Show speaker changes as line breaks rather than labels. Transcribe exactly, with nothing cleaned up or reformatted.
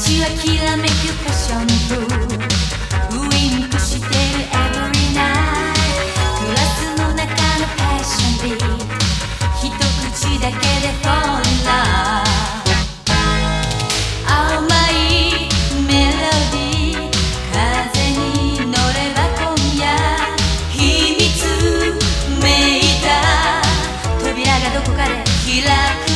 街はきらめくファッション風ウインクしてる Every night グラスの中のパッションビート一口だけで Fall in love 甘いメロディー風に乗れば今夜秘密めいた扉がどこかで開く